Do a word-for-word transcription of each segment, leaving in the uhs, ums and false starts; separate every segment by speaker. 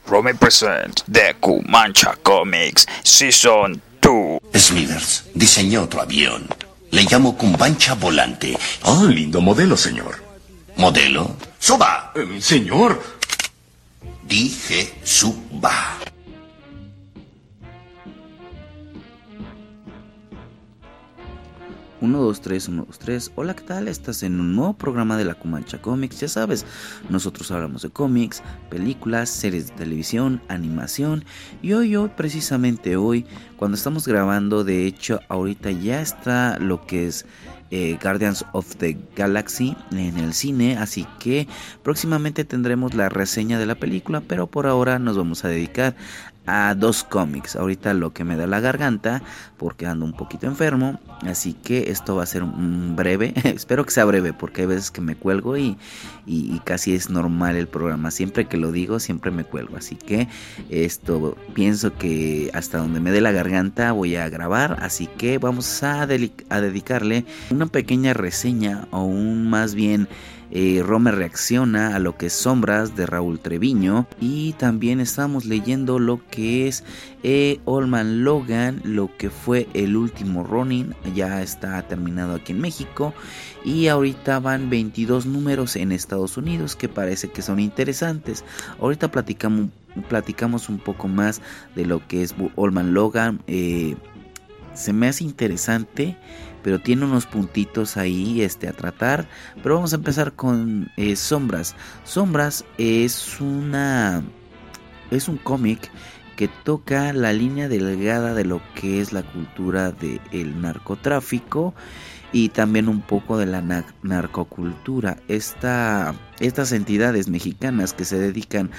Speaker 1: Romy present The Cumancha Comics Season dos.
Speaker 2: Smithers diseñó otro avión. Le llamo Cumancha Volante.
Speaker 3: Ah, lindo modelo, señor.
Speaker 2: ¿Modelo? ¡Suba!
Speaker 3: Eh, señor.
Speaker 2: Dije suba.
Speaker 4: uno, dos, tres, uno, dos, tres. Hola, ¿qué tal? Estás en un nuevo programa de la Cumancha Comics. Ya sabes, nosotros hablamos de cómics, películas, series de televisión, animación. Y hoy, hoy, precisamente hoy, cuando estamos grabando, de hecho, ahorita ya está lo que es eh, Guardians of the Galaxy en el cine. Así que próximamente tendremos la reseña de la película, pero por ahora nos vamos a dedicar a dos cómics. Ahorita lo que me da la garganta porque ando un poquito enfermo, así que esto va a ser un breve, espero que sea breve porque hay veces que me cuelgo y, y, y casi es normal el programa, siempre que lo digo siempre me cuelgo, así que esto pienso que hasta donde me dé la garganta voy a grabar, así que vamos a, de- a dedicarle una pequeña reseña o un más bien Eh, Romer reacciona a lo que es Sombras de Raúl Treviño, y también estamos leyendo lo que es eh, Old Man Logan, lo que fue El Último Ronin. Ya está terminado aquí en México y ahorita van veintidós números en Estados Unidos que parece que son interesantes. Ahorita platicamos, platicamos un poco más de lo que es Old Man Logan. eh, se me hace interesante, pero tiene unos puntitos ahí este, a tratar. Pero vamos a empezar con eh, Sombras. Sombras es una es un cómic que toca la línea delgada de lo que es la cultura del narcotráfico y también un poco de la na- narcocultura. Esta, estas entidades mexicanas que se dedican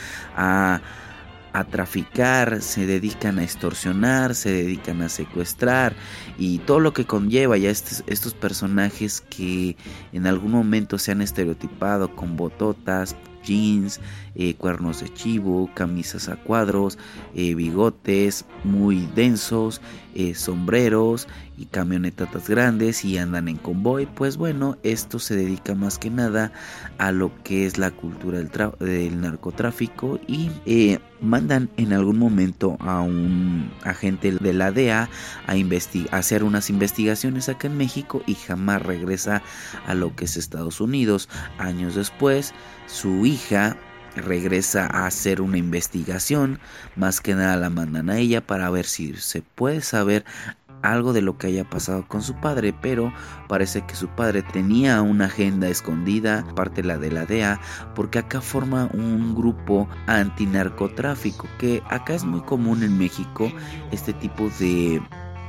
Speaker 4: a a traficar, se dedican a extorsionar, se dedican a secuestrar y todo lo que conlleva ya estos, estos personajes que en algún momento se han estereotipado con bototas, jeans, eh, cuernos de chivo, camisas a cuadros, eh, bigotes muy densos, eh, sombreros y camionetas grandes y andan en convoy. Pues bueno, esto se dedica más que nada a lo que es la cultura del, tra- del narcotráfico y eh, mandan en algún momento a un agente de la D E A a, investi- a hacer unas investigaciones acá en México y jamás regresa a lo que es Estados Unidos. Años después, su hija regresa a hacer una investigación, más que nada la mandan a ella para ver si se puede saber algo de lo que haya pasado con su padre, pero parece que su padre tenía una agenda escondida, aparte la de la D E A, porque acá forma un grupo antinarcotráfico, que acá es muy común en México, este tipo de,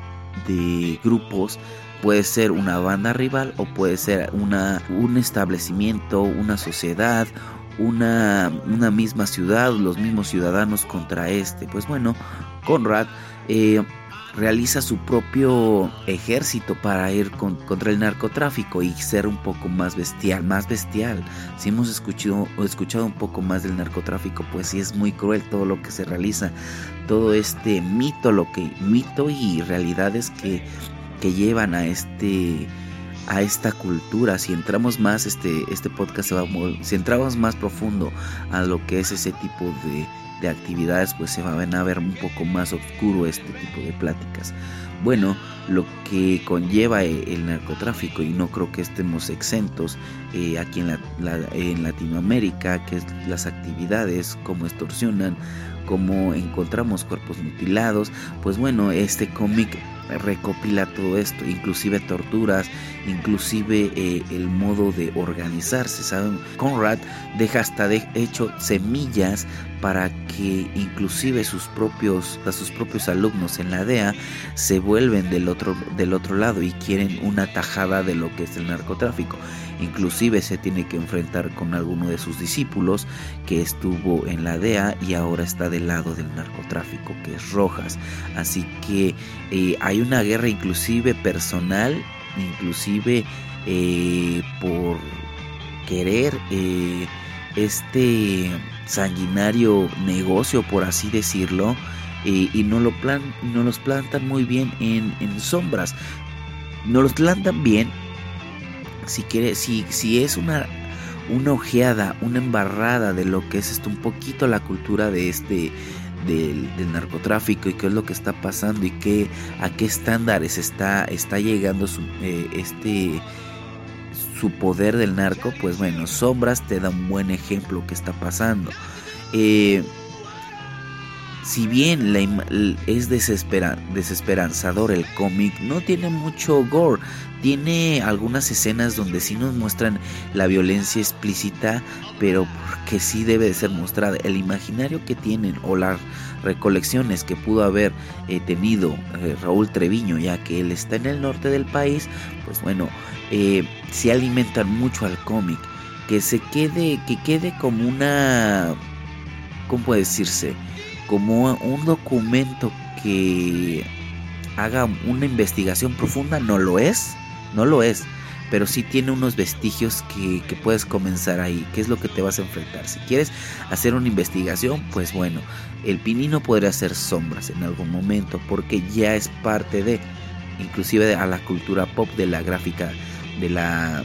Speaker 4: de grupos. Puede ser una banda rival o puede ser una, un establecimiento, una sociedad, una, una misma ciudad, los mismos ciudadanos contra este. Pues bueno, Conrad eh, realiza su propio ejército para ir con, contra el narcotráfico y ser un poco más bestial, más bestial. Si hemos escuchado, escuchado un poco más del narcotráfico, pues sí es muy cruel todo lo que se realiza, todo este mito, lo que mito y realidades que que llevan a este a esta cultura. Si entramos más este este podcast se va a, si entramos más profundo a lo que es ese tipo de, de actividades, pues se van a ver un poco más oscuro este tipo de pláticas. Bueno, lo que conlleva el narcotráfico, y no creo que estemos exentos eh, aquí en, la, la, en Latinoamérica, que es las actividades, cómo extorsionan, cómo encontramos cuerpos mutilados. Pues bueno, este cómic recopila todo esto, inclusive torturas, inclusive eh, el modo de organizarse, ¿saben? Conrad deja hasta de hecho semillas para que inclusive sus propios, a sus propios alumnos en la D E A se vuelven del otro, del otro lado y quieren una tajada de lo que es el narcotráfico. Inclusive se tiene que enfrentar con alguno de sus discípulos que estuvo en la D E A y ahora está del lado del narcotráfico, que es Rojas. Así que eh, hay una guerra inclusive personal, inclusive eh, por querer eh, este sanguinario negocio, por así decirlo, eh, y no lo plan, no los plantan muy bien en, en Sombras. No los plantan bien. Si quiere, si, si es una una ojeada, una embarrada de lo que es esto, un poquito la cultura de este del, del narcotráfico y qué es lo que está pasando y qué, a qué estándares está, está llegando su, eh, este su poder del narco, pues bueno, Sombras te da un buen ejemplo que está pasando. Eh, si bien la, es desespera, desesperanzador el cómic, no tiene mucho gore, tiene algunas escenas donde sí nos muestran la violencia explícita, pero porque sí debe de ser mostrada. El imaginario que tienen o las recolecciones que pudo haber eh, tenido eh, Raúl Treviño, ya que él está en el norte del país, pues bueno, eh, sí alimentan mucho al cómic, que se quede, que quede como una, ¿cómo puede decirse? Como un documento que haga una investigación profunda. No lo es, no lo es, pero sí tiene unos vestigios que, que puedes comenzar ahí. ¿Qué es lo que te vas a enfrentar? Si quieres hacer una investigación, pues bueno, el Pinino podría hacer Sombras en algún momento, porque ya es parte de, inclusive a la cultura pop, de la gráfica, de la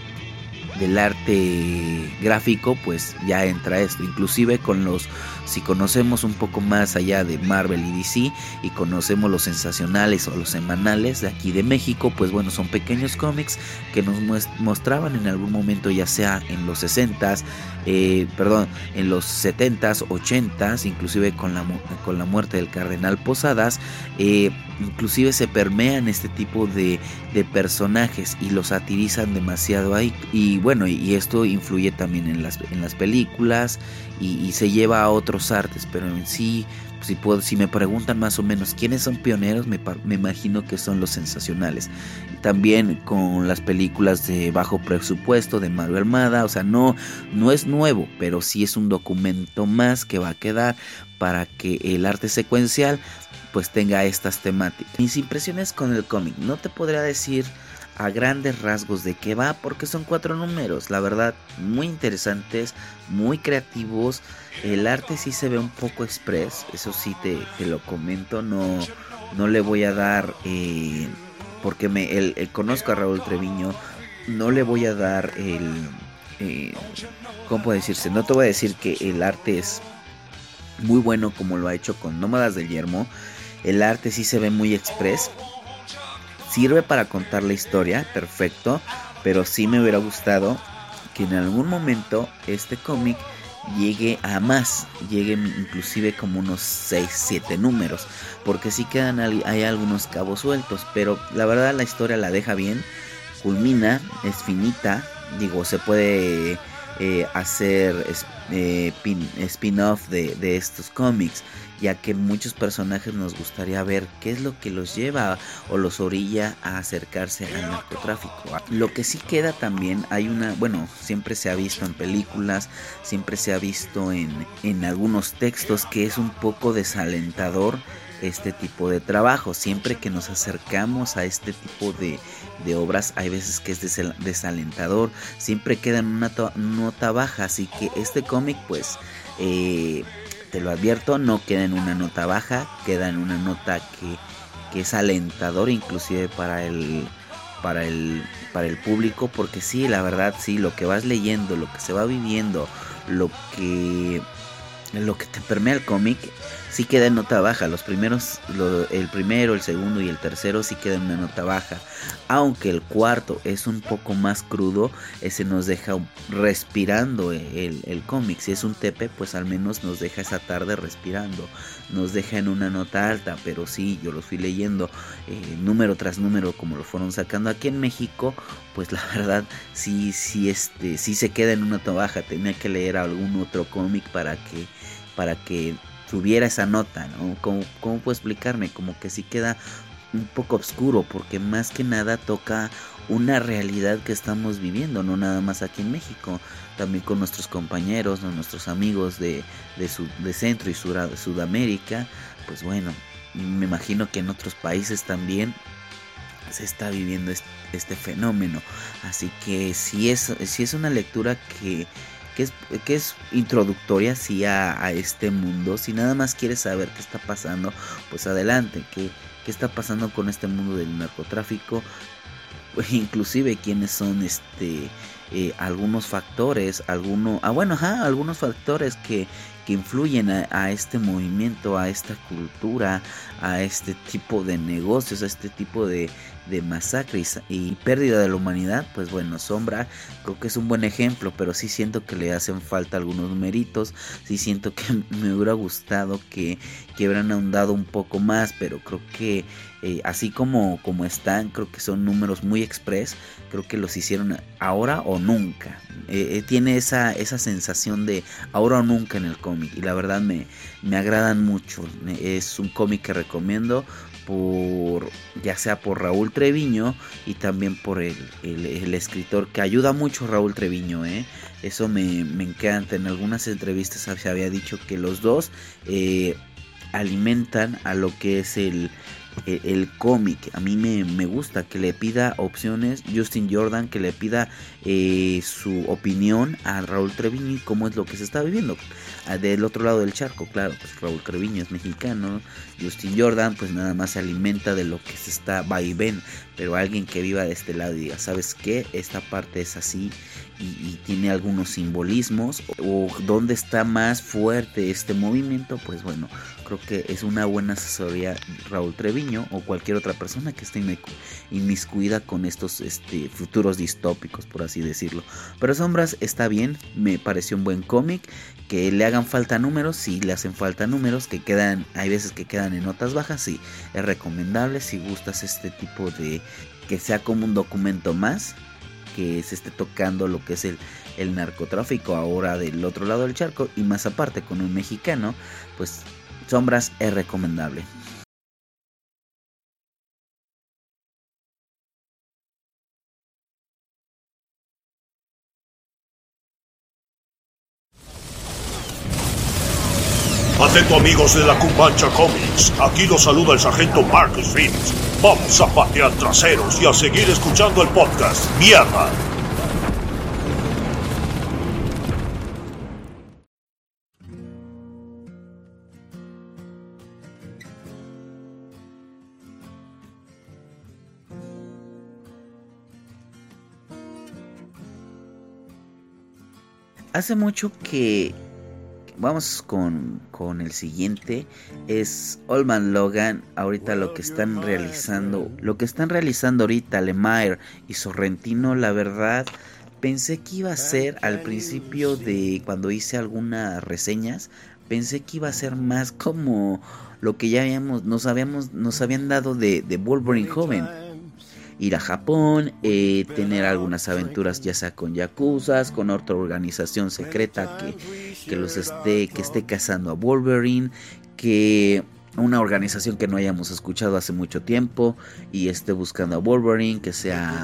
Speaker 4: del arte gráfico, pues ya entra esto, inclusive con los, si conocemos un poco más allá de Marvel y D C y conocemos los sensacionales o los semanales de aquí de México, pues bueno, son pequeños cómics que nos mostraban en algún momento, ya sea en los sesentas, eh, perdón, en los setentas, ochentas, inclusive con la, con la muerte del Cardenal Posadas, eh, inclusive se permean este tipo de, de personajes y los satirizan demasiado ahí, y bueno, y, y esto influye también en las, en las películas y, y se lleva a otros artes, pero en sí, si, puedo, si me preguntan más o menos quiénes son pioneros, me, me imagino que son los sensacionales. También con las películas de bajo presupuesto de Mario Almada, o sea, no, no es nuevo, pero sí es un documento más que va a quedar para que el arte secuencial pues tenga estas temáticas. Mis impresiones con el cómic, no te podría decir a grandes rasgos de qué va, porque son cuatro números, la verdad, muy interesantes, muy creativos. El arte sí se ve un poco express, eso sí te, te lo comento, no, no le voy a dar, eh, porque me el, el conozco a Raúl Treviño, no le voy a dar el, eh, ¿cómo puede decirse? No te voy a decir que el arte es muy bueno como lo ha hecho con Nómadas del Yermo. El arte sí se ve muy express, sirve para contar la historia, perfecto, pero sí me hubiera gustado que en algún momento este cómic llegue a más, llegue inclusive como unos seis, siete números, porque sí quedan, hay algunos cabos sueltos, pero la verdad la historia la deja bien, culmina, es finita, digo, se puede eh, hacer eh, pin, spin-off de, de estos cómics, ya que muchos personajes nos gustaría ver qué es lo que los lleva o los orilla a acercarse al narcotráfico. Lo que sí queda también, hay una, bueno, siempre se ha visto en películas, siempre se ha visto en, en algunos textos, que es un poco desalentador este tipo de trabajo. Siempre que nos acercamos a este tipo de, de obras, hay veces que es desal, desalentador, siempre queda en una to- nota baja, así que este cómic pues... Eh, te lo advierto, no queda en una nota baja, queda en una nota que, que es alentador inclusive para el, para el, para el público, porque sí, la verdad, sí, lo que vas leyendo, lo que se va viviendo, lo que, lo que te permea el cómic, sí queda en nota baja. Los primeros, lo, el primero, el segundo y el tercero sí queda en una nota baja, aunque el cuarto es un poco más crudo, ese nos deja respirando el, el cómic. Si es un tepe, pues al menos nos deja esa tarde respirando, nos deja en una nota alta, pero sí, yo lo fui leyendo eh, número tras número como lo fueron sacando aquí en México, pues la verdad sí, sí, este, sí se queda en una nota baja. Tenía que leer algún otro cómic para que, para que tuviera esa nota, ¿no? ¿Cómo, cómo puedo explicarme? Como que sí queda un poco oscuro, porque más que nada toca una realidad que estamos viviendo, no nada más aquí en México, también con nuestros compañeros, ¿no? Nuestros amigos de, de, Sud, de Centro y Sur, Sudamérica. Pues bueno, me imagino que en otros países también se está viviendo este, este fenómeno, así que sí es, sí es una lectura que Que es, que es introductoria sí a, a este mundo. Si nada más quieres saber qué está pasando, pues adelante. ¿Qué, qué está pasando con este mundo del narcotráfico? Inclusive quiénes son este eh, algunos factores, alguno, ah, bueno, ajá, algunos factores que, que influyen a, a este movimiento, a esta cultura, a este tipo de negocios, a este tipo de, de masacres y pérdida de la humanidad. Pues bueno, Sombra creo que es un buen ejemplo, pero sí siento que le hacen falta algunos méritos, sí siento que me hubiera gustado que, que hubieran ahondado un poco más, pero creo que eh, así como, como están, creo que son números muy express, creo que los hicieron ahora o nunca. Eh, eh, tiene esa, esa sensación de ahora o nunca en el cómic, y la verdad me, me agradan mucho. Es un cómic que recomiendo, por ya sea por Raúl Treviño y también por el, el, el escritor, que ayuda mucho Raúl Treviño, ¿eh? Eso me, me encanta. En algunas entrevistas se había dicho que los dos eh, alimentan a lo que es el el, el cómic. A mí me, me gusta que le pida opciones Justin Jordan, que le pida eh, su opinión a Raúl Treviño y cómo es lo que se está viviendo del otro lado del charco. Claro, pues Raúl Treviño es mexicano, Justin Jordan pues nada más se alimenta de lo que se está va y ven, pero alguien que viva de este lado y diga, ¿sabes qué? Esta parte es así y, y tiene algunos simbolismos, o dónde está más fuerte este movimiento, pues bueno, creo que es una buena asesoría Raúl Treviño o cualquier otra persona que esté inmiscuida con estos este, futuros distópicos, por así decirlo. Pero Sombras está bien, me pareció un buen cómic. Que le hagan falta números, sí, le hacen falta números, que quedan, hay veces que quedan en notas bajas, sí, es recomendable si gustas este tipo de, que sea como un documento más, que se esté tocando lo que es el, el narcotráfico ahora del otro lado del charco, y más aparte con un mexicano, pues Sombras es recomendable.
Speaker 5: Atento amigos de la Cumancha Comics, aquí los saluda el sargento Marcus Fields. Vamos a patear traseros y a seguir escuchando el podcast. ¡Mierda!
Speaker 4: Hace mucho que... Vamos con, con el siguiente, es Old Man Logan. Ahorita lo que están realizando, lo que están realizando ahorita Lemire y Sorrentino, la verdad, pensé que iba a ser al principio de cuando hice algunas reseñas, pensé que iba a ser más como lo que ya habíamos, nos habíamos, nos habían dado de, de Wolverine joven. Ir a Japón, eh, tener algunas aventuras ya sea con yakuzas, con otra organización secreta que, que los esté, que esté cazando a Wolverine, que una organización que no hayamos escuchado hace mucho tiempo y esté buscando a Wolverine, que sea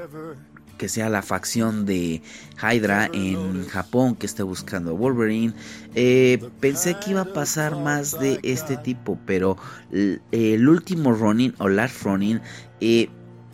Speaker 4: que sea la facción de Hydra en Japón que esté buscando a Wolverine. Eh, pensé que iba a pasar más de este tipo, pero el, el último Ronin o Last Ronin eh,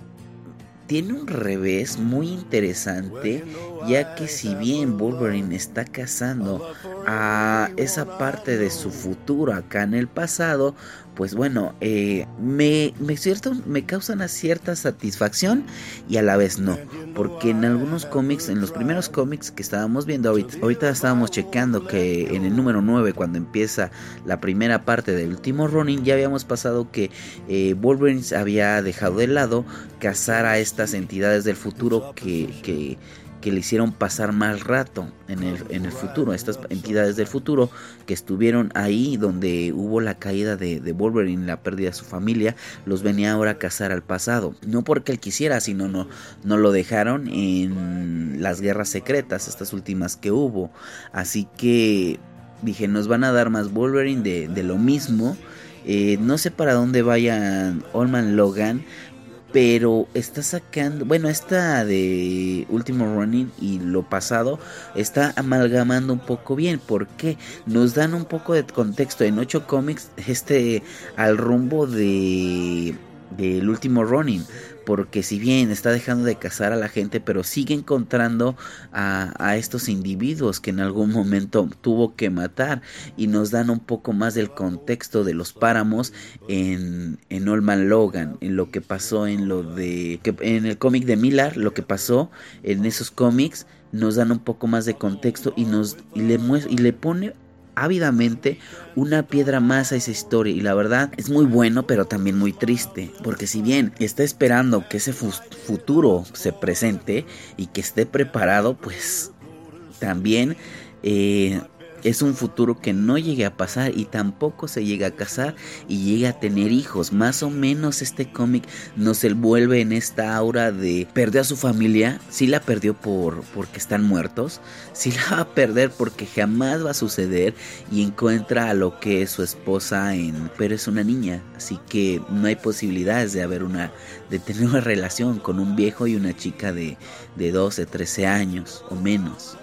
Speaker 4: tiene un revés muy interesante, ya que si bien Wolverine está cazando a esa parte de su futuro acá en el pasado, pues bueno, eh, me, me, cierto, me causa una cierta satisfacción y a la vez no, porque en algunos cómics, en los primeros cómics que estábamos viendo ahorita, ahorita estábamos checando que en el número nueve, cuando empieza la primera parte del último Ronin, ya habíamos pasado que eh, Wolverine había dejado de lado cazar a estas entidades del futuro que... que que le hicieron pasar mal rato en el, en el futuro, estas entidades del futuro que estuvieron ahí donde hubo la caída de, de Wolverine, la pérdida de su familia, los venía ahora a cazar al pasado, no porque él quisiera, sino no, no lo dejaron en las guerras secretas, estas últimas que hubo, así que dije, nos van a dar más Wolverine de, de lo mismo. Eh, no sé para dónde vayan Old Man Logan, pero está sacando, bueno, esta de Último Ronin y lo pasado está amalgamando un poco bien, porque nos dan un poco de contexto en ocho cómics, este al rumbo de del último Ronin, porque si bien está dejando de cazar a la gente, pero sigue encontrando a, a estos individuos que en algún momento tuvo que matar, y nos dan un poco más del contexto de los páramos en, en Old Man Logan, en lo que pasó en lo de que, en el cómic de Millar, lo que pasó en esos cómics, nos dan un poco más de contexto y nos y le muest- y le pone ávidamente una piedra más a esa historia, y la verdad es muy bueno, pero también muy triste, porque si bien está esperando que ese fu- futuro se presente y que esté preparado, pues también eh, es un futuro que no llegue a pasar, y tampoco se llega a casar y llega a tener hijos. Más o menos este cómic nos envuelve en esta aura de perdió a su familia. Sí la perdió por porque están muertos, sí la va a perder porque jamás va a suceder, y encuentra a lo que es su esposa en, pero es una niña, así que no hay posibilidades de haber una de tener una relación con un viejo y una chica de, de doce, trece años o menos.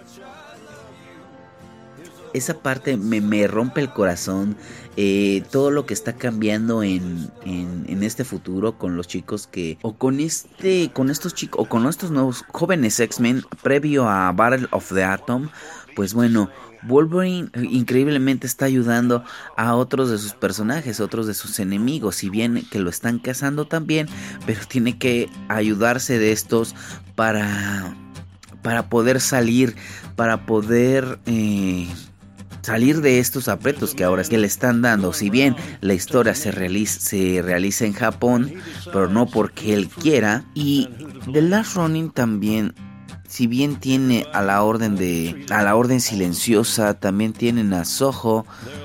Speaker 4: Esa parte me, me rompe el corazón, eh, todo lo que está cambiando en, en, en este futuro con los chicos que, o con este, con estos chicos, o con estos nuevos jóvenes X-Men previo a Battle of the Atom. Pues bueno, Wolverine increíblemente está ayudando a otros de sus personajes, otros de sus enemigos, si bien que lo están cazando también, pero tiene que ayudarse de estos para, para poder salir, para poder... Eh, salir de estos aprietos que ahora es que le están dando. Si bien la historia se realiza, se realiza en Japón, pero no porque él quiera. Y The Last Ronin también, si bien tiene a la orden de a la orden silenciosa, también tienen a Soho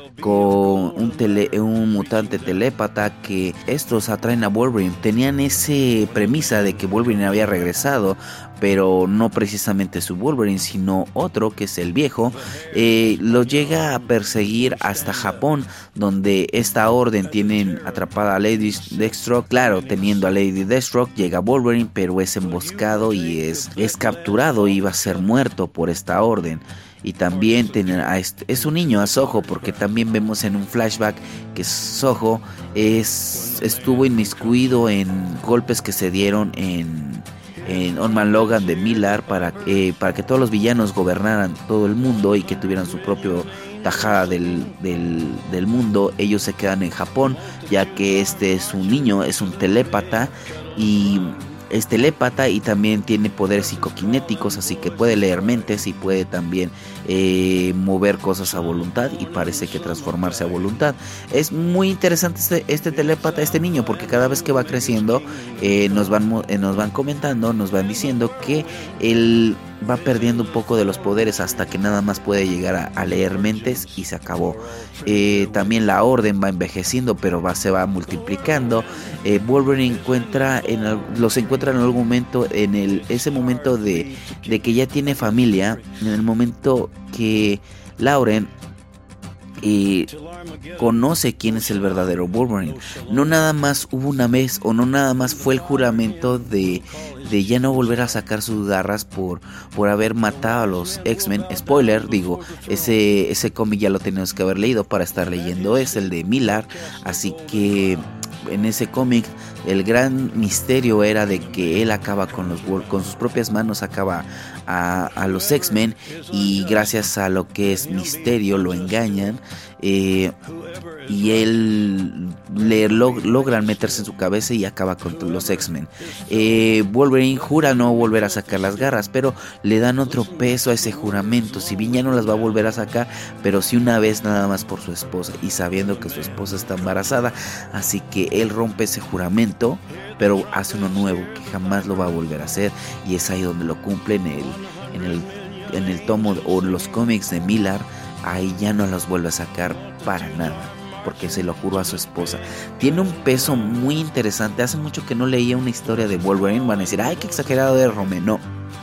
Speaker 4: con un, tele, un mutante telépata, que estos atraen a Wolverine. Tenían ese premisa de que Wolverine había regresado, pero no precisamente su Wolverine, sino otro, que es el viejo. Eh, lo llega a perseguir hasta Japón, donde esta orden tienen atrapada a Lady Deathstroke. Claro, teniendo a Lady Deathstroke, llega Wolverine, pero es emboscado y es, es capturado y va a ser muerto por esta orden. Y también tener a este, es un niño, a Soho, porque también vemos en un flashback que Soho es, estuvo inmiscuido en golpes que se dieron en, en Old Man Logan de Millar para, eh, para que todos los villanos gobernaran todo el mundo y que tuvieran su propio tajada del, del, del mundo. Ellos se quedan en Japón, ya que este es un niño, es un telépata, y es telépata y también tiene poderes psicoquinéticos, así que puede leer mentes y puede también eh, mover cosas a voluntad, y parece que transformarse a voluntad. Es muy interesante este, este telépata, este niño, porque cada vez que va creciendo eh, nos, van, eh, nos van comentando, nos van diciendo que él va perdiendo un poco de los poderes hasta que nada más puede llegar a, a leer mentes y se acabó. Eh, también la orden va envejeciendo, pero va, se va multiplicando. Eh, Wolverine encuentra en el, los encuentra en algún momento, en el, ese momento de, de que ya tiene familia, en el momento que Lauren y conoce quién es el verdadero Wolverine. No nada más hubo una vez, o no nada más fue el juramento de, de ya no volver a sacar sus garras por, por haber matado a los X-Men. Spoiler, digo, ese, ese cómic ya lo tenemos que haber leído para estar leyendo, es el de Millar, así que en ese cómic el gran misterio era de que él acaba con los con sus propias manos, acaba a, a los X-Men, y gracias a lo que es Misterio lo engañan, eh, y él le log, logran meterse en su cabeza y acaba con los X-Men. eh, Wolverine jura no volver a sacar las garras, pero le dan otro peso a ese juramento. Si bien ya no las va a volver a sacar, pero sí una vez nada más por su esposa, y sabiendo que su esposa está embarazada, así que él rompe ese juramento, pero hace uno nuevo que jamás lo va a volver a hacer, y es ahí donde lo cumple en el, en el, en el tomo o los cómics de Millar. Ahí ya no los vuelve a sacar para nada, porque se lo juró a su esposa. Tiene un peso muy interesante. Hace mucho que no leía una historia de Wolverine. Van a decir, ay, qué exagerado de Rome. No,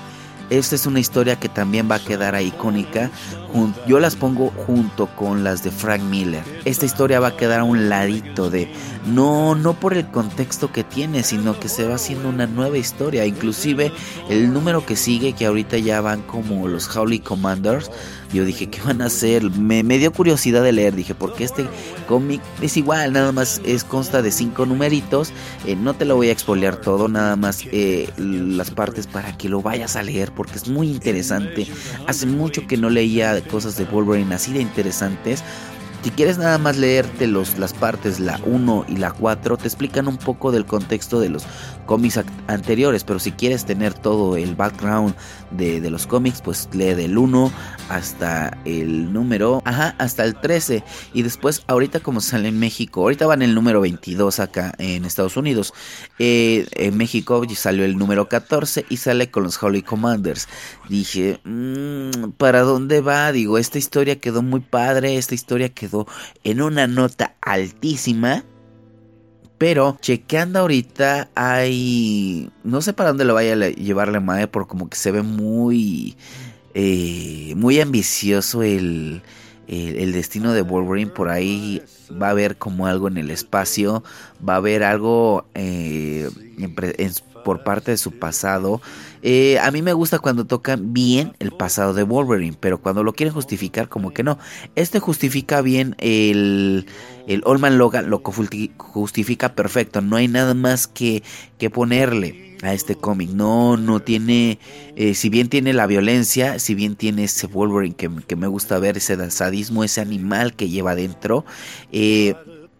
Speaker 4: esta es una historia que también va a quedar ahí icónica. Yo las pongo junto con las de Frank Miller. Esta historia va a quedar a un ladito de... No, no por el contexto que tiene, sino que se va haciendo una nueva historia. Inclusive el número que sigue, que ahorita ya van como los Howley Commanders. Yo dije, ¿qué van a hacer? Me, me dio curiosidad de leer. Dije, porque este cómic es igual, nada más es consta de cinco numeritos. Eh, no te lo voy a spoilear todo, nada más eh, las partes para que lo vayas a leer, porque es muy interesante. Hace mucho que no leía cosas de Wolverine así de interesantes. Si quieres nada más leerte los, las partes, la uno y la cuatro, te explican un poco del contexto de los cómics anteriores. Pero si quieres tener todo el background de, de los cómics, pues lee del uno hasta el número, ajá, hasta el trece. Y después, ahorita como sale en México, ahorita van el número veintidós acá en Estados Unidos. Eh, en México salió el número catorce y sale con los Howley Commanders. Dije, mmm, ¿para dónde va? Digo, esta historia quedó muy padre, esta historia quedó en una nota altísima, pero chequeando ahorita hay, no sé para dónde lo vaya a llevar la madre, por como que se ve muy eh, muy ambicioso el, el, el destino de Wolverine. Por ahí va a haber como algo en el espacio, va a haber algo eh, en, en, por parte de su pasado. Eh, a mí me gusta cuando tocan bien el pasado de Wolverine, pero cuando lo quieren justificar como que no. Este justifica bien el, el Old Man Logan, lo justifica perfecto. No hay nada más que, que ponerle a este cómic. No, no tiene, eh, si bien tiene la violencia, si bien tiene ese Wolverine que, que me gusta ver, ese sadismo, ese animal que lleva dentro, eh...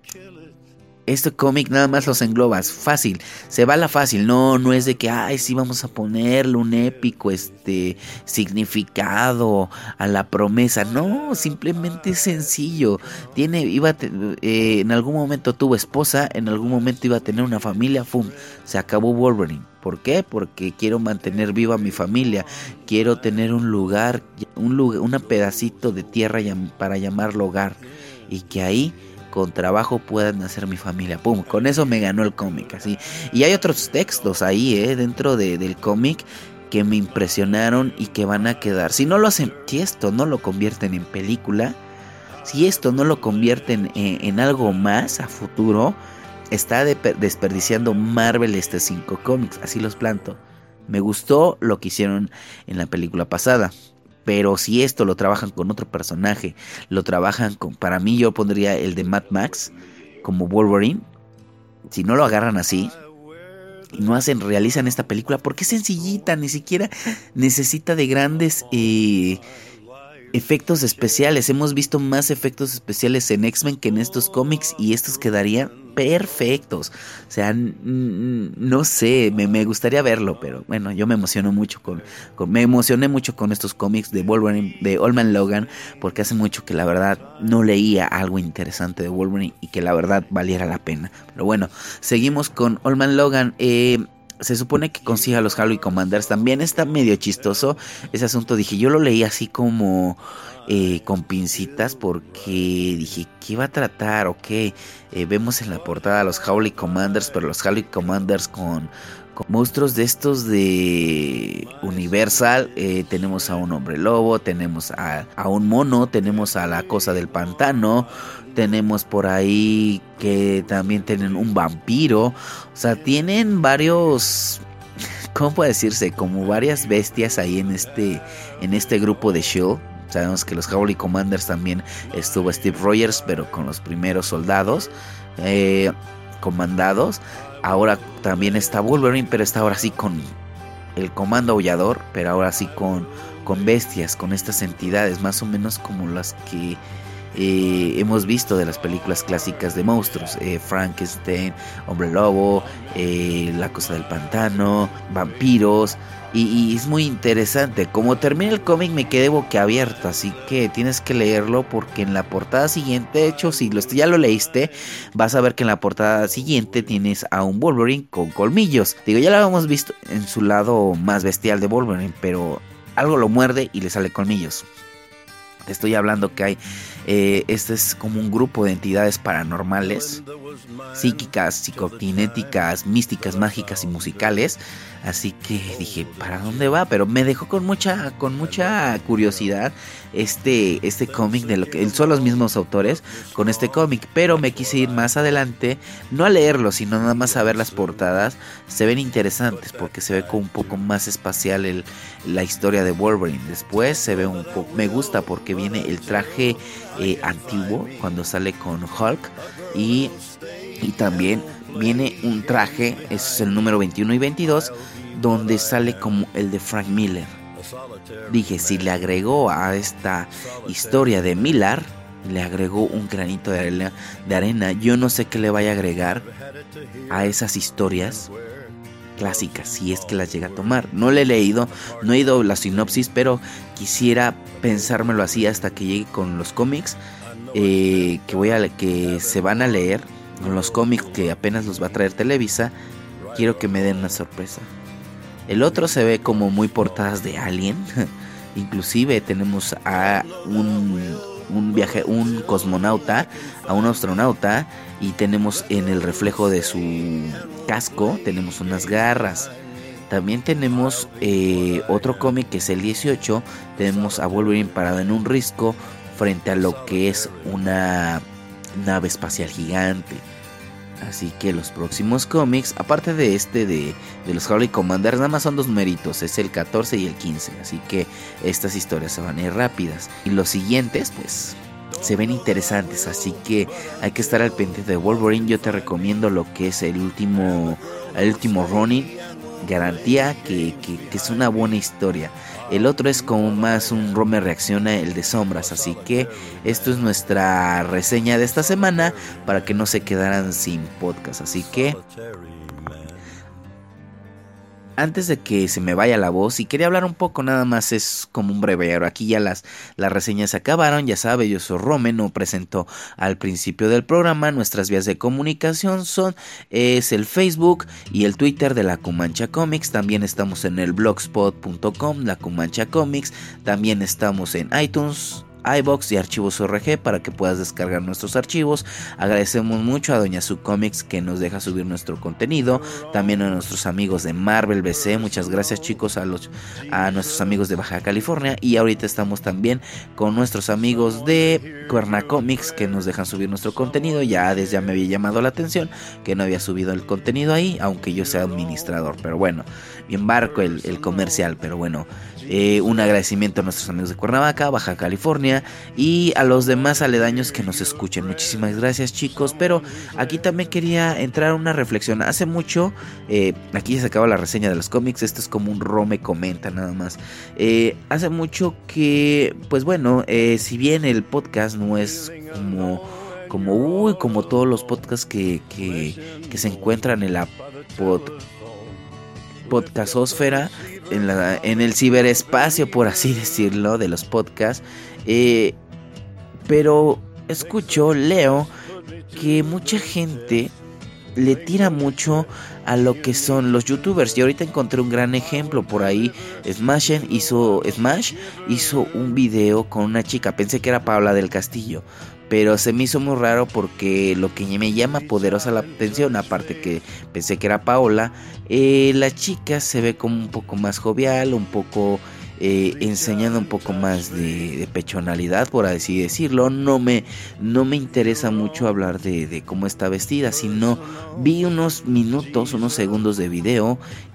Speaker 4: este cómic nada más los englobas, fácil, se va a la fácil, no, no es de que, ay, sí vamos a ponerle un épico este significado a la promesa, no, simplemente es sencillo, tiene, iba a te, eh, en algún momento tuvo esposa, en algún momento iba a tener una familia, ¡fum!, se acabó Wolverine. ¿Por qué? Porque quiero mantener viva mi familia, quiero tener un lugar, un lugar, un pedacito de tierra para llamarlo hogar, y que ahí con trabajo puedan hacer mi familia. Pum, con eso me ganó el cómic, así. Y hay otros textos ahí, eh, dentro de, del cómic que me impresionaron y que van a quedar. Si no lo hacen, si esto no lo convierten en película, si esto no lo convierten en, en algo más a futuro, está de, desperdiciando Marvel este cinco cómics. Así los planto. Me gustó lo que hicieron en la película pasada. Pero si esto lo trabajan con otro personaje, lo trabajan con, para mí yo pondría el de Mad Max como Wolverine. Si no lo agarran así y no hacen, realizan esta película, porque es sencillita, ni siquiera necesita de grandes eh, efectos especiales. Hemos visto más efectos especiales en X-Men que en estos cómics y estos quedarían perfectos. O sea, n- n- no sé, me, me gustaría verlo, pero bueno, yo me emociono mucho con, con me emocioné mucho con estos cómics de Wolverine, de Old Man Logan, porque hace mucho que la verdad no leía algo interesante de Wolverine y que la verdad valiera la pena. Pero bueno, seguimos con Old Man Logan. Eh, se supone que consigue a los Howley Commanders. También está medio chistoso ese asunto. Dije, yo lo leí así como eh, con pincitas, porque dije, ¿qué va a tratar? Ok, eh, vemos en la portada a los Howley Commanders, pero los Howley Commanders con, con monstruos de estos de Universal. Eh, tenemos a un hombre lobo, tenemos a, a un mono, tenemos a la cosa del pantano, tenemos por ahí que también tienen un vampiro. O sea, tienen varios, ¿cómo puede decirse? Como varias bestias ahí en este, en este grupo de Shield. Sabemos que los Howley Commanders también estuvo Steve Rogers, pero con los primeros soldados eh, comandados. Ahora también está Wolverine, pero está ahora sí con el comando aullador, pero ahora sí con, con bestias, con estas entidades, más o menos como las que Eh, hemos visto de las películas clásicas de monstruos, eh, Frankenstein, Hombre Lobo, eh, La Cosa del Pantano, vampiros, y, y es muy interesante. Como termina el cómic me quedé boquiabierto, así que tienes que leerlo, porque en la portada siguiente, de hecho si lo, ya lo leíste, vas a ver que en la portada siguiente tienes a un Wolverine con colmillos. Digo, ya lo habíamos visto en su lado más bestial de Wolverine, pero algo lo muerde y le sale colmillos. Estoy hablando que hay, eh, este es como un grupo de entidades paranormales psíquicas, psicokinéticas, místicas, mágicas y musicales. Así que dije, ¿para dónde va? Pero me dejó con mucha, con mucha curiosidad este, este cómic de lo que son los mismos autores con este cómic. Pero me quise ir más adelante, no a leerlo, sino nada más a ver las portadas. Se ven interesantes porque se ve como un poco más espacial el, la historia de Wolverine. Después se ve un poco, me gusta porque viene el traje eh, antiguo cuando sale con Hulk y, y también viene un traje, es el número veintiuno y veintidós, donde sale como el de Frank Miller. Dije, si le agregó a esta historia de Miller, le agregó un granito de arena, de arena, yo no sé qué le vaya a agregar a esas historias clásicas, si es que las llega a tomar. No le he leído, no he ido la sinopsis, pero quisiera pensármelo así hasta que llegue con los cómics eh, que voy a que se van a leer. Con los cómics que apenas los va a traer Televisa, quiero que me den una sorpresa. El otro se ve como muy portadas de Alien. Inclusive tenemos a un, un viaje, un cosmonauta, a un astronauta, y tenemos en el reflejo de su casco, tenemos unas garras. También tenemos eh, otro cómic que es el dieciocho, tenemos a Wolverine parado en un risco frente a lo que es una nave espacial gigante. Así que los próximos cómics, aparte de este de, de los Howling Commanders, nada más son dos numeritos, es el catorce y el quince. Así que estas historias se van a ir rápidas. Y los siguientes, pues, se ven interesantes. Así que hay que estar al pendiente de Wolverine. Yo te recomiendo lo que es el último, el último Ronin. Garantía que, que, que es una buena historia. El otro es como más un Rome reacciona, el de sombras. Así que esto es nuestra reseña de esta semana, para que no se quedaran sin podcast. Así que antes de que se me vaya la voz, y quería hablar un poco, nada más es como un breviario. Aquí ya las, las reseñas se acabaron, ya sabe, yo soy Rome, no presento al principio del programa. Nuestras vías de comunicación son, es el Facebook y el Twitter de La Cumancha Comics. También estamos en el blogspot punto com, La Cumancha Comics. También estamos en iTunes, iVoox y Archivos O R G para que puedas descargar nuestros archivos. Agradecemos mucho a Doña Su Comics que nos deja subir nuestro contenido. También a nuestros amigos de Marvel B C. Muchas gracias, chicos, a los a nuestros amigos de Baja California. Y ahorita estamos también con nuestros amigos de Cuerna Comics que nos dejan subir nuestro contenido. Ya desde ya me había llamado la atención que no había subido el contenido ahí, aunque yo sea administrador. Pero bueno, bien barco el, el comercial, pero bueno. Eh, un agradecimiento a nuestros amigos de Cuernavaca, Baja California, y a los demás aledaños que nos escuchen. Muchísimas gracias, chicos. Pero aquí también quería entrar a una reflexión. Hace mucho, eh, aquí ya se acaba la reseña de los cómics. Esto es como un Rome comenta nada más. Eh, hace mucho que, pues bueno, eh, si bien el podcast no es como, como, uy, como todos los podcasts que, que, que se encuentran en la pod, podcastosfera, en, la, en el ciberespacio, por así decirlo, de los podcasts, eh, pero escucho, leo que mucha gente le tira mucho a lo que son los youtubers, y ahorita encontré un gran ejemplo por ahí. Smash hizo, Smash hizo un video con una chica, pensé que era Paola del Castillo, pero se me hizo muy raro porque lo que me llama poderosa la atención, aparte que pensé que era Paola, eh, la chica se ve como un poco más jovial, un poco eh, enseñando un poco más de, de pechonalidad, por así decirlo. No me, no me interesa mucho hablar de, de cómo está vestida, sino vi unos minutos, unos segundos de video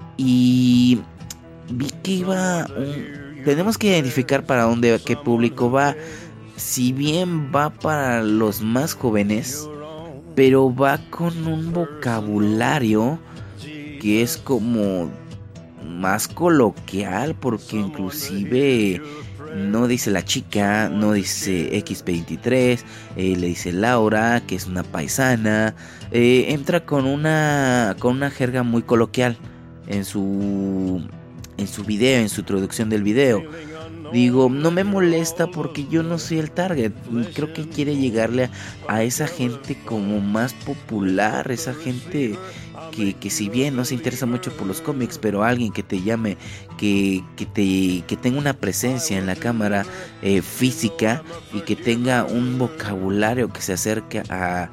Speaker 4: y vi que iba... Un, tenemos que identificar para dónde, a qué público va. Si bien va para los más jóvenes, pero va con un vocabulario que es como más coloquial, porque inclusive no dice la chica, no dice equis veintitrés, eh, le dice Laura, que es una paisana. Eh, entra con una con una jerga muy coloquial en su en su video, en su introducción del video. Digo, no me molesta porque yo no soy el target. Creo que quiere llegarle a, a esa gente como más popular, esa gente que, que si bien no se interesa mucho por los cómics, pero alguien que te llame, que, que, te, que tenga una presencia en la cámara eh, física, y que tenga un vocabulario que se acerque a,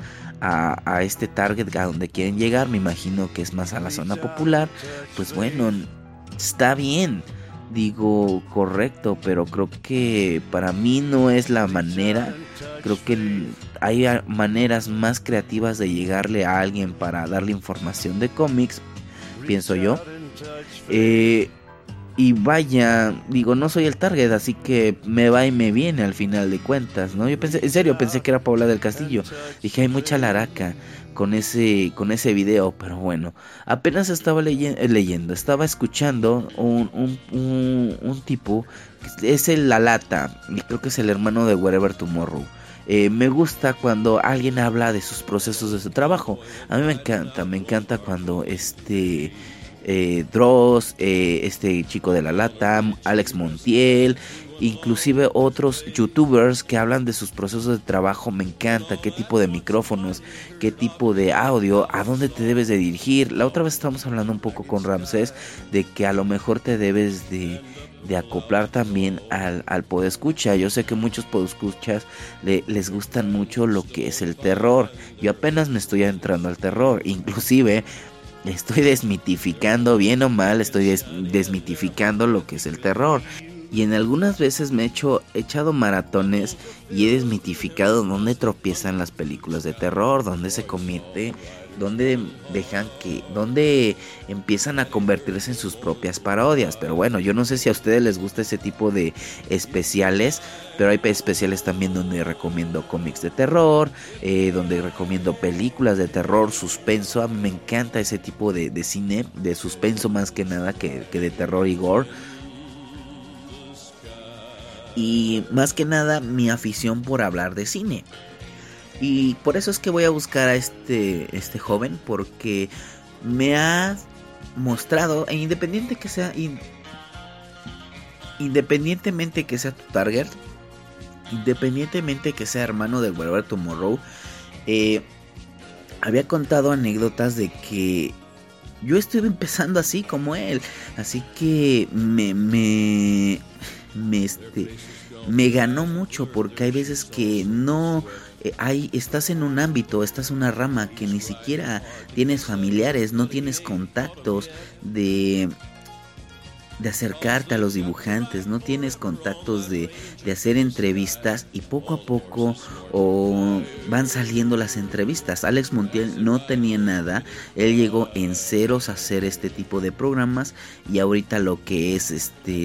Speaker 4: a, a este target a donde quieren llegar, me imagino que es más a la zona popular, pues bueno, está bien, digo correcto, pero creo que para mí no es la manera. Creo que hay maneras más creativas de llegarle a alguien para darle información de cómics, pienso yo. Eh, y vaya, digo, no soy el target, así que me va y me viene al final de cuentas, ¿no? Yo pensé, en serio, pensé que era Paula del Castillo. Dije, hay mucha laraca con ese, con ese video, pero bueno, apenas estaba leye- leyendo, estaba escuchando un, un, un, un tipo, es el La Lata, y creo que es el hermano de Wherever Tomorrow. Eh, me gusta cuando alguien habla de sus procesos de su trabajo. A mí me encanta, me encanta cuando este eh, Dross, eh, este chico de La Lata, Alex Montiel, inclusive otros youtubers que hablan de sus procesos de trabajo. Me encanta qué tipo de micrófonos, qué tipo de audio, a dónde te debes de dirigir. La otra vez estábamos hablando un poco con Ramsés de que a lo mejor te debes de de acoplar también al, al podescucha. Yo sé que muchos podescuchas le, les gustan mucho lo que es el terror. Yo apenas me estoy entrando al terror, inclusive estoy desmitificando, bien o mal, estoy des, desmitificando lo que es el terror. Y en algunas veces me he hecho, he echado maratones y he desmitificado dónde tropiezan las películas de terror, dónde se convierte, dónde dejan que, dónde empiezan a convertirse en sus propias parodias. Pero bueno, yo no sé si a ustedes les gusta ese tipo de especiales, pero hay especiales también donde recomiendo cómics de terror, eh, donde recomiendo películas de terror, suspenso. A mí me encanta ese tipo de, de cine, de suspenso más que nada que, que de terror y gore. Y más que nada mi afición por hablar de cine. Y por eso es que voy a buscar a este, este joven, porque me ha mostrado, e independiente que sea, in, independientemente que sea tu target, independientemente que sea hermano de Wherever Tomorrow, eh, había contado anécdotas de que yo estuve empezando así como él, así que me, me, me, este, me ganó mucho, porque hay veces que no... Eh, hay, estás en un ámbito, estás en una rama que ni siquiera tienes familiares, no tienes contactos de, de acercarte a los dibujantes, no tienes contactos de, de hacer entrevistas, y poco a poco oh, van saliendo las entrevistas. Alex Montiel no tenía nada, él llegó en ceros a hacer este tipo de programas, y ahorita lo que es este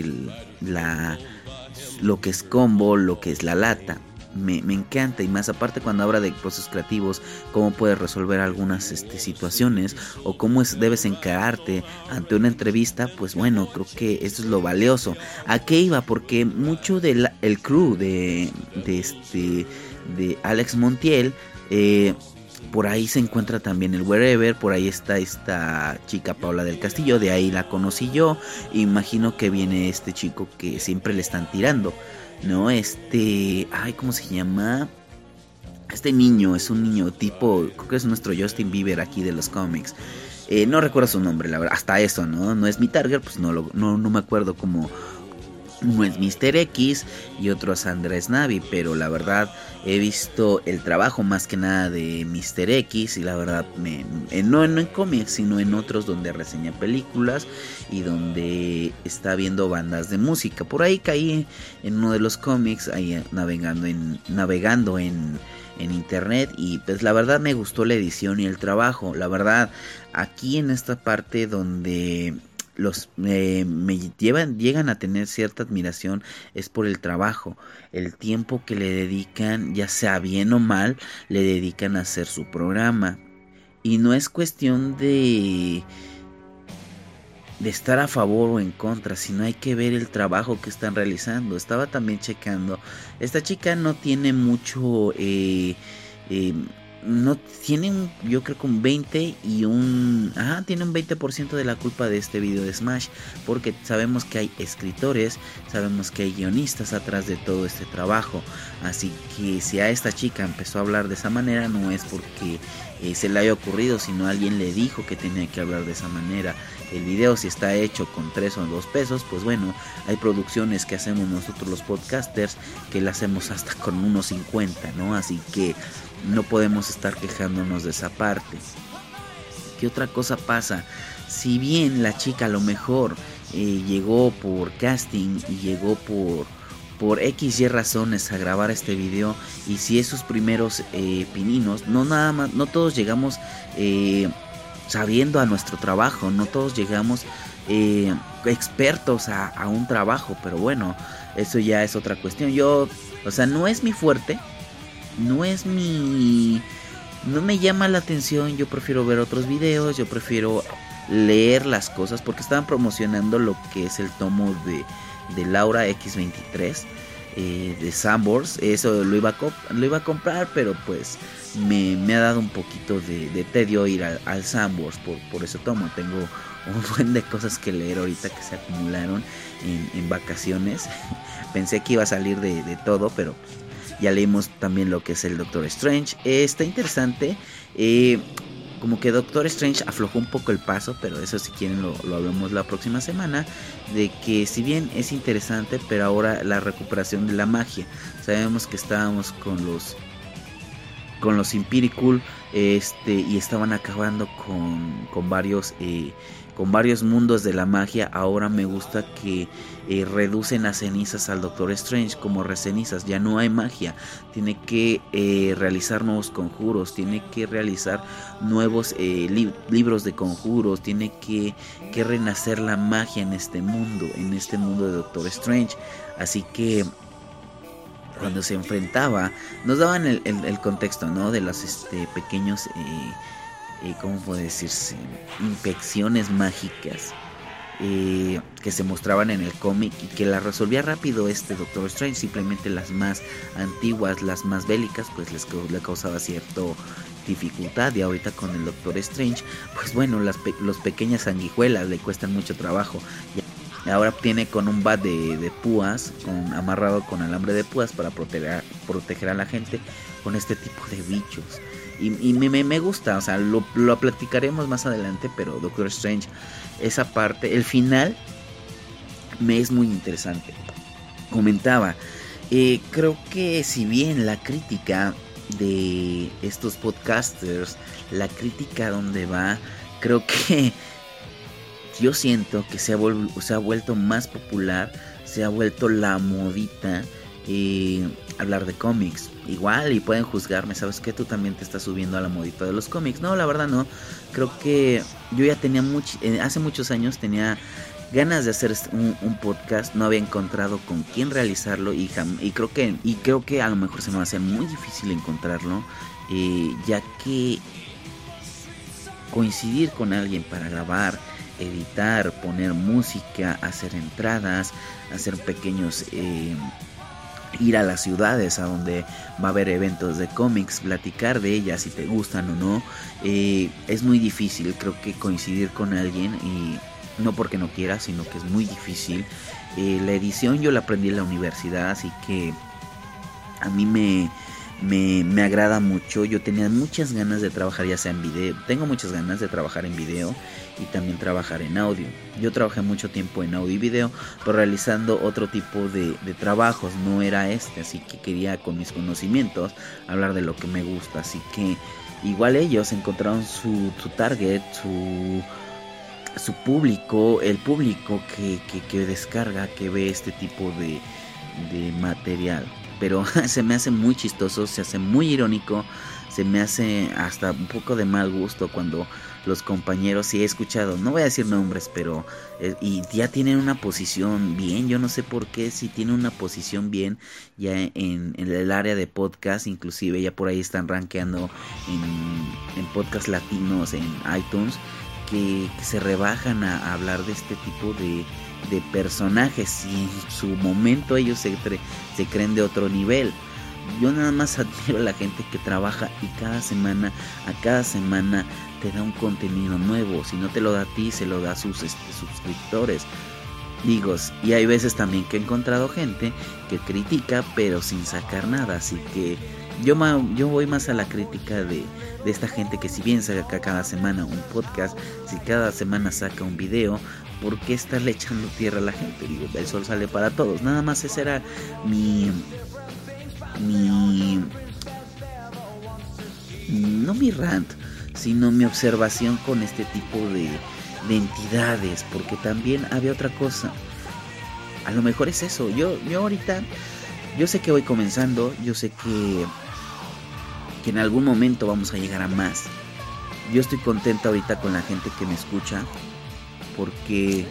Speaker 4: la lo que es Combo, lo que es La Lata, Me, me encanta. Y más aparte cuando habla de procesos creativos, cómo puedes resolver algunas este, situaciones, o cómo es, debes encararte ante una entrevista. Pues bueno, creo que eso es lo valioso. ¿A qué iba? Porque mucho del el crew de, de, este, de Alex Montiel, eh, por ahí se encuentra también el Wherever, por ahí está esta chica Paula del Castillo, de ahí la conocí yo. Imagino que viene este chico que siempre le están tirando, ¿no? Este... Ay, ¿cómo se llama? Este niño, es un niño tipo... Creo que es nuestro Justin Bieber aquí de los cómics. Eh, no recuerdo su nombre, la verdad. Hasta eso, ¿no? No es mi target, pues no, lo, no, no me acuerdo cómo... Uno es mister X y otro es Andrés Navi, pero la verdad he visto el trabajo más que nada de mister X, y la verdad me, no, no en cómics sino en otros donde reseña películas y donde está viendo bandas de música. Por ahí caí en uno de los cómics, ahí navegando en, navegando en, en internet, y pues la verdad me gustó la edición y el trabajo. La verdad aquí en esta parte donde... los eh, me llevan llegan a tener cierta admiración es por el trabajo, el tiempo que le dedican, ya sea bien o mal, le dedican a hacer su programa. Y no es cuestión de de estar a favor o en contra, sino hay que ver el trabajo que están realizando. Estaba también checando, esta chica no tiene mucho eh, eh, no tiene un, yo creo que un veinte y un, ajá, tiene un veinte por ciento de la culpa de este video de Smash, porque sabemos que hay escritores, sabemos que hay guionistas atrás de todo este trabajo. Así que si a esta chica empezó a hablar de esa manera, no es porque eh, se le haya ocurrido, sino alguien le dijo que tenía que hablar de esa manera. El video, si está hecho con tres o dos pesos, pues bueno, hay producciones que hacemos nosotros los podcasters que la hacemos hasta con unos cincuenta, ¿no? Así que no podemos estar quejándonos de esa parte. ¿Qué otra cosa pasa? Si bien la chica a lo mejor eh, llegó por casting y llegó por, por X y razones a grabar este video, y si esos primeros eh, pininos, no nada más, no todos llegamos eh, sabiendo a nuestro trabajo, no todos llegamos eh, expertos a, a un trabajo, pero bueno, eso ya es otra cuestión. Yo, o sea, no es mi fuerte, no es mi, no me llama la atención. Yo prefiero ver otros videos, yo prefiero leer las cosas, porque estaban promocionando lo que es el tomo de, de Laura equis veintitrés eh, de Sanborns. Eso lo iba a, comp- lo iba a comprar, pero pues me, me ha dado un poquito de, de tedio ir al, al Sanborns por, por ese tomo. Tengo un buen de cosas que leer ahorita que se acumularon en, en vacaciones. Pensé que iba a salir de, de todo, pero ya leímos también lo que es el Doctor Strange. Eh, está interesante. Eh, como que Doctor Strange aflojó un poco el paso, pero eso si quieren lo, lo hablamos la próxima semana. De que si bien es interesante, pero ahora la recuperación de la magia. Sabemos que estábamos con los con los Empirical, este, y estaban acabando con, con varios eh, con varios mundos de la magia. Ahora me gusta que eh, reducen a cenizas al Doctor Strange como recenizas. Ya no hay magia, tiene que eh, realizar nuevos conjuros, tiene que realizar nuevos eh, li- libros de conjuros, tiene que, que renacer la magia en este mundo, en este mundo de Doctor Strange. Así que cuando se enfrentaba, nos daban el, el, el contexto, ¿no? De los este, pequeños eh, Eh, ¿cómo puede decirse? Infecciones mágicas eh, que se mostraban en el cómic y que las resolvía rápido este Doctor Strange. Simplemente las más antiguas, las más bélicas, pues les le causaba cierta dificultad. Y ahorita con el Doctor Strange, pues bueno, las pe- los pequeñas sanguijuelas le cuestan mucho trabajo. Y ahora tiene con un bat de, de púas, con, amarrado con alambre de púas para proteger, proteger a la gente con este tipo de bichos. Y, y me, me gusta, o sea, lo, lo platicaremos más adelante, pero Doctor Strange, esa parte, el final, me es muy interesante. Comentaba, eh, creo que si bien la crítica de estos podcasters, la crítica donde va, creo que yo siento que se ha, vol- se ha vuelto más popular, se ha vuelto la modita eh, hablar de cómics. Igual y pueden juzgarme, ¿sabes qué? Tú también te estás subiendo a la modita de los cómics. No, la verdad no. Creo que yo ya tenía much- eh, hace muchos años tenía ganas de hacer un, un podcast. No había encontrado con quién realizarlo y, jam- y creo que y creo que a lo mejor se me va a hacer muy difícil encontrarlo, eh, ya que coincidir con alguien para grabar, editar, poner música, hacer entradas, hacer pequeños eh, ir a las ciudades a donde va a haber eventos de cómics, platicar de ellas si te gustan o no, eh, es muy difícil. Creo que coincidir con alguien, y no porque no quiera, sino que es muy difícil. Eh, la edición yo la aprendí en la universidad, así que a mí me, me, me agrada mucho. Yo tenía muchas ganas de trabajar ya sea en video, tengo muchas ganas de trabajar en video y también trabajar en audio. Yo trabajé mucho tiempo en audio y video, pero realizando otro tipo de, de trabajos, no era este, así que quería con mis conocimientos hablar de lo que me gusta. Así que igual ellos encontraron su, su target, su, su público, el público que, que, que descarga, que ve este tipo de, de material. Pero se me hace muy chistoso, se hace muy irónico, se me hace hasta un poco de mal gusto cuando los compañeros, si he escuchado, no voy a decir nombres, pero eh, y ya tienen una posición bien. Yo no sé por qué, si tienen una posición bien ya en, en el área de podcast, inclusive ya por ahí están rankeando en, en podcast latinos en iTunes, que, que se rebajan a, a hablar de este tipo de, de personajes, y en su momento ellos se, se creen de otro nivel. Yo nada más admiro a la gente que trabaja y cada semana, a cada semana te da un contenido nuevo. Si no te lo da a ti, se lo da a sus este, suscriptores. Digo, y hay veces también que he encontrado gente que critica pero sin sacar nada. Así que yo, yo voy más a la crítica de, de esta gente que si bien saca cada semana un podcast, si cada semana saca un video, ¿por qué estarle echando tierra a la gente? Digo, el sol sale para todos. Nada más ese era mi... mi no mi rant, sino mi observación con este tipo de, de entidades, porque también había otra cosa. A lo mejor es eso. Yo, yo ahorita, yo sé que voy comenzando, yo sé que, que en algún momento vamos a llegar a más. Yo estoy contento ahorita con la gente que me escucha, porque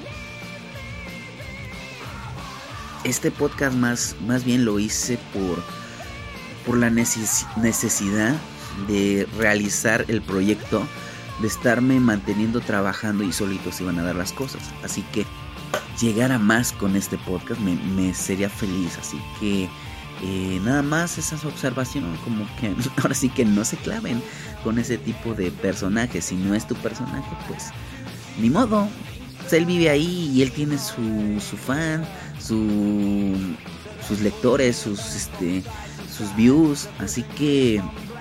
Speaker 4: este podcast más, más bien lo hice por, por la neces- necesidad de realizar el proyecto, de estarme manteniendo trabajando y solito se iban a dar las cosas. Así que llegar a más con este podcast me, me sería feliz. Así que eh, nada más esa observación, como que ahora sí que no se claven con ese tipo de personajes. Si no es tu personaje, pues ni modo. Pues él vive ahí y él tiene su, su fan, su, sus lectores, sus, este, sus views. Así que,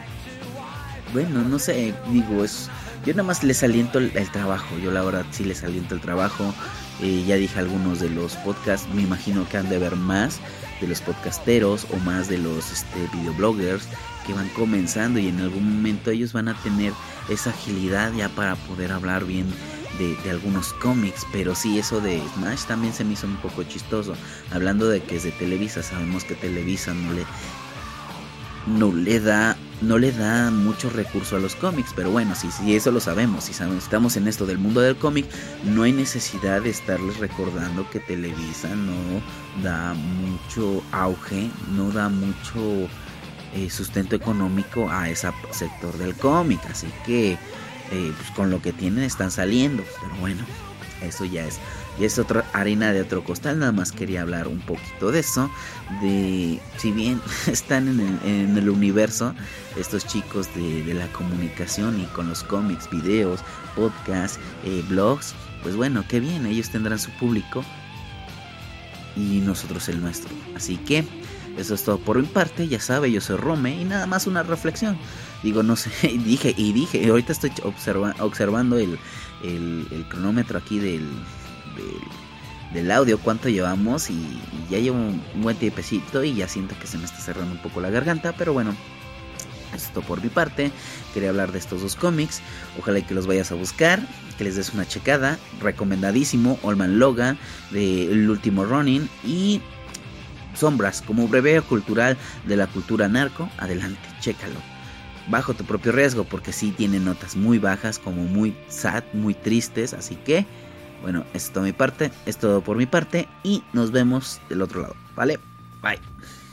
Speaker 4: bueno, no sé, digo, es, yo nada más les aliento el, el trabajo. Yo la verdad sí les aliento el trabajo. Eh, ya dije algunos de los podcasts, me imagino que han de haber más de los podcasteros o más de los este, videobloggers que van comenzando, y en algún momento ellos van a tener esa agilidad ya para poder hablar bien de, de algunos cómics. Pero sí, eso de Smash también se me hizo un poco chistoso, hablando de que es de Televisa. Sabemos que Televisa no le no le da no le da mucho recurso a los cómics, pero bueno, si sí, sí, eso lo sabemos. Si sabemos, estamos en esto del mundo del cómic, no hay necesidad de estarles recordando que Televisa no da mucho auge, no da mucho eh, sustento económico a ese sector del cómic. Así que eh, pues con lo que tienen están saliendo, pero bueno, eso ya es Y es otra harina de otro costal. Nada más quería hablar un poquito de eso. De si bien están en el, en el universo estos chicos de, de la comunicación y con los cómics, videos, podcasts, eh, blogs, pues bueno, qué bien, ellos tendrán su público y nosotros el nuestro. Así que eso es todo por mi parte. Ya sabe, yo soy Rome y nada más una reflexión. Digo, no sé, dije y dije, ahorita estoy observa, observando el, el, el cronómetro aquí del... Del, del audio, cuánto llevamos, y, y ya llevo un, un buen tiempecito y ya siento que se me está cerrando un poco la garganta, pero bueno, esto por mi parte. Quería hablar de estos dos cómics, ojalá que los vayas a buscar, que les des una checada, recomendadísimo. Old Man Logan de El Último Ronin y Sombras como breveo cultural de la cultura narco. Adelante, chécalo bajo tu propio riesgo, porque sí tiene notas muy bajas, como muy sad, muy tristes. Así que bueno, esto es todo mi parte, es todo por mi parte y nos vemos del otro lado, ¿vale? Bye.